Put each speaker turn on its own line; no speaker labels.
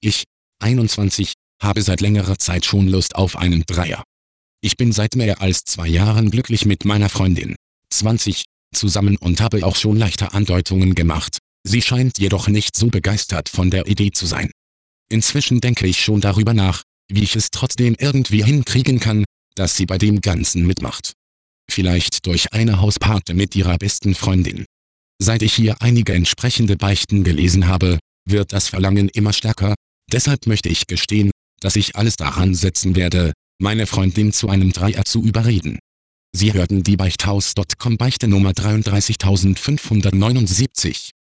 Ich, 21, habe seit längerer Zeit schon Lust auf einen Dreier. Ich bin seit mehr als 2 Jahren glücklich mit meiner Freundin, 20, zusammen und habe auch schon leichte Andeutungen gemacht. Sie scheint jedoch nicht so begeistert von der Idee zu sein. Inzwischen denke ich schon darüber nach, wie ich es trotzdem irgendwie hinkriegen kann, dass sie bei dem Ganzen mitmacht. Vielleicht durch eine Hausparty mit ihrer besten Freundin. Seit ich hier einige entsprechende Beichten gelesen habe, wird das Verlangen immer stärker, deshalb möchte ich gestehen, dass ich alles daran setzen werde, meine Freundin zu einem Dreier zu überreden. Sie hörten die Beichthaus.com Beichte Nummer 33579.